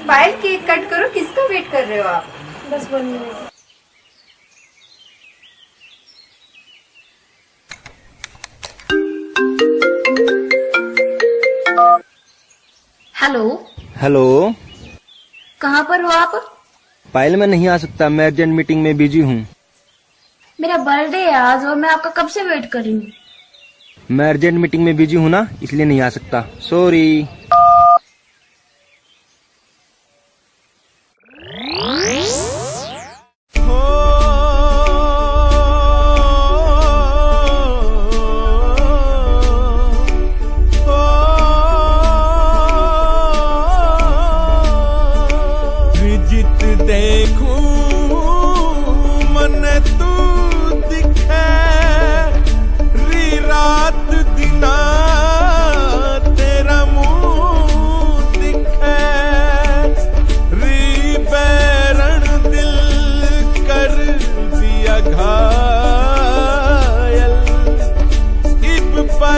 पायल cake cut करो, किसका wait कर रहे हो आप? बस 1 मिनट। हेलो। हेलो, कहाँ पर हो आप? पायल मैं नहीं आ सकता, मैं अर्जेंट मीटिंग में बिजी हूँ। मेरा बर्थडे है आज और मैं आपका कब से वेट कर रही हूँ। मैं अर्जेंट मीटिंग में बिजी हूँ ना, इसलिए नहीं आ सकता, सॉरी। जित देखूं मन तू दिखे री रात दिना तेरा मुंह दिखे री बैरण दिल कर दिया घायल इब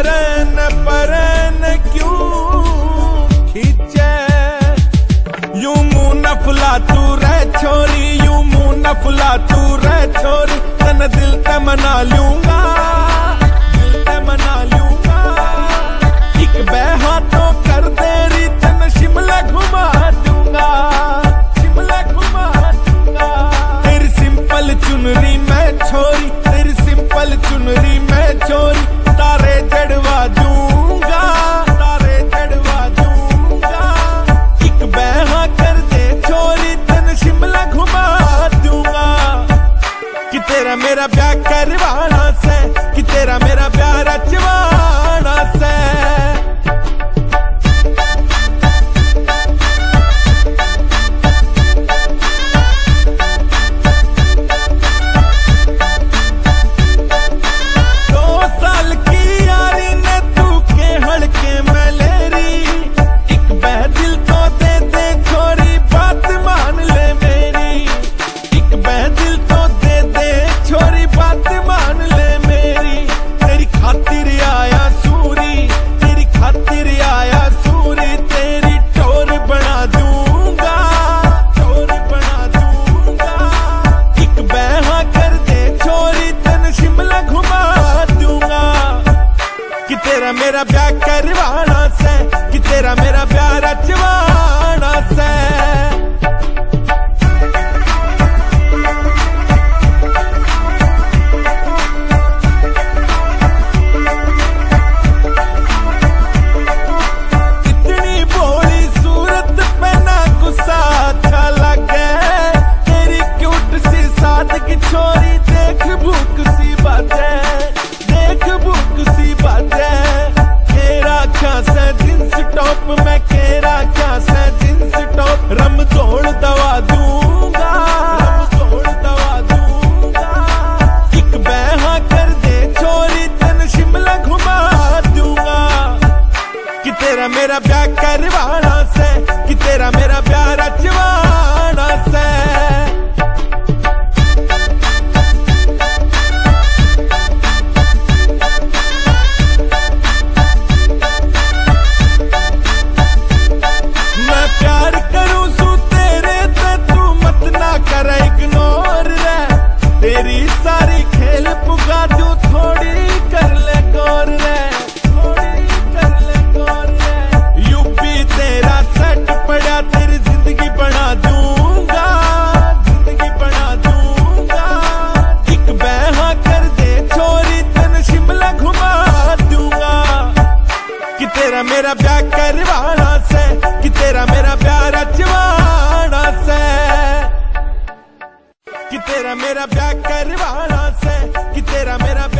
परन क्यों खींचे यूं मुंह नफला तू रह छोरी, यूं मुंह नफला तू रह छोरी, तन दिल ते मना लूंगा, दिल ते मना लूंगा। एक बे हाथों कर देरी तन शिमला घुमा दूंगा, शिमला घुमा दूंगा। तेरी सिंपल चुनरी मैं छोरी, तेरी सिंपल चुनरी मैं छोरी, तारे जड़वा दूंगा, तारे जड़वा दूंगा। एक बहा कर दे छोरी तन शिमला घुमा दूंगा। कि तेरा मेरा ब्याह करवाना से, कि तेरा मेरा ब्याह रचवाना से। तेरा मेरा ब्याह करवाना से, कि तेरा मेरा ब्याह रचवाना से। इतनी भोली सूरत पे ना गुस्सा अच्छा लगे, तेरी क्यूट सी सादगी छोरी देख भूख सी बातें, देख भूख सी बातें। जींस टॉप मैं केरा क्या से जींस टॉप, रम तोड़ दवा दूंगा, रम तोड़ दवा दूंगा। एक बहा कर दे छोरी तन शिमला घुमा दूंगा। कि तेरा मेरा ब्याह करवाना से, कि तेरा मेरा ब्याह रचवाना से। तेरी सारी खेल पुगा दू, थोड़ी कर ले गौर रे, थोड़ी कर ले गौर रे। यूपी तेरा सेट पड़ा, तेरी जिंदगी बना दूंगा, जिंदगी बना दूंगा। एक बहा कर दे छोरी तन शिमला घुमा दूंगा। कि तेरा मेरा ब्याह करवाना से, कि तेरा मेरा ब्याह रचवाना से। कि तेरा मेरा ब्याह करवाना से, कि तेरा मेरा